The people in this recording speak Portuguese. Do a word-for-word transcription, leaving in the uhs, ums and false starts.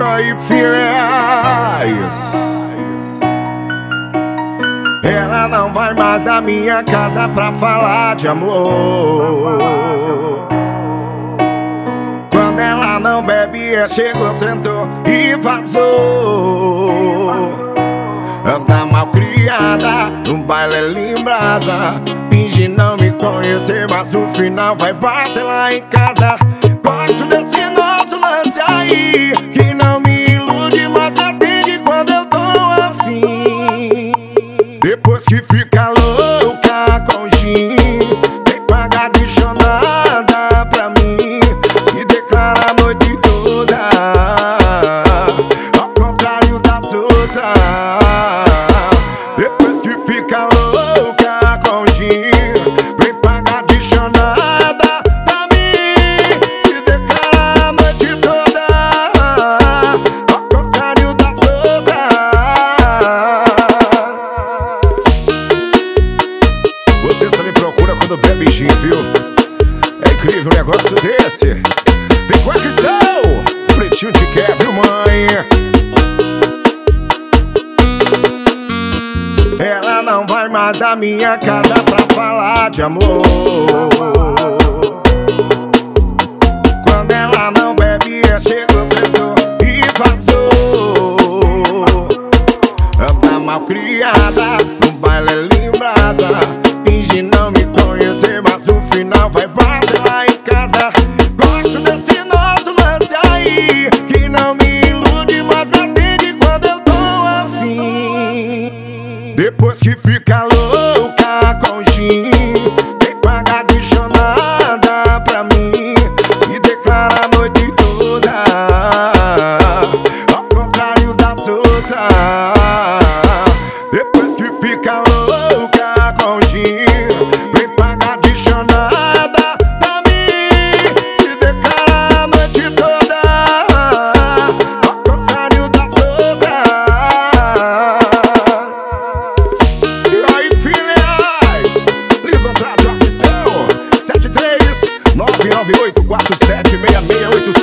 aí, filhas? Ela não vai mais na minha casa pra falar de amor. Quando ela não bebe, ela chegou, sentou e vazou. Anda mal criada, no baile em brasa. Finge não me conhecer, mas no final vai bater lá em casa. Gosto desse nosso lance aí, que não me ilude, mas atende quando eu tô afim. Depois que fica louca com gin, tem paga adicionada pra mim. Se declara a noite toda, ao contrário das outras. Depois que fica louca com gin, vem paga adicionada pra mim. Se declara a noite toda, ao contrário das outras. Você só me procura quando bebe gin, viu? É incrível um negócio desse. Vem com a questão, o pretinho te quer, viu, mãe? Ela não vai mais da minha casa pra falar de amor. Quando ela não bebe, ela chegou, sentou e vazou. Anda mal criada, no baile em brasa. Finge não me conhecer, mas no final vai bater lá em casa. Gosto desse nosso lance aí, que não me ilude, mas me atende quando eu tô afim. Depois que fica louca com gin, tem paga adicionada pra mim. Se declara a noite toda, ao contrário das outras. Depois que fica louca com gin, vem paga adicionada pra mim. Se declara a noite toda, ao contrário das outras. E aí, filhas, liga o contrato de oficial sete três nove nove oito quatro sete seis seis oito